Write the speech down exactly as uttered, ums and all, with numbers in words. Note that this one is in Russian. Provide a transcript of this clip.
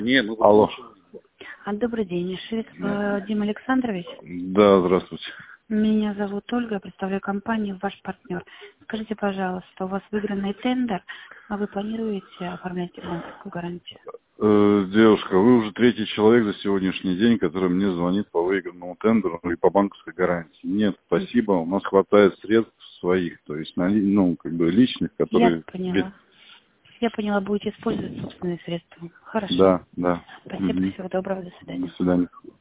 Не, мы... Алло. А, добрый день, Швец э, Дима Александрович. Да, здравствуйте. Меня зовут Ольга, я представляю компанию «Ваш партнер». Скажите, пожалуйста, у вас выигранный тендер, а вы планируете оформлять банковскую гарантию? Э, девушка, вы уже третий человек за сегодняшний день, который мне звонит по выигранному тендеру и по банковской гарантии. Нет, спасибо, у нас хватает средств своих, то есть, ну, как бы личных, которые... Я поняла. Я поняла, будете использовать собственные средства. Хорошо. Да, да. Спасибо, Угу. всего доброго, до свидания. До свидания.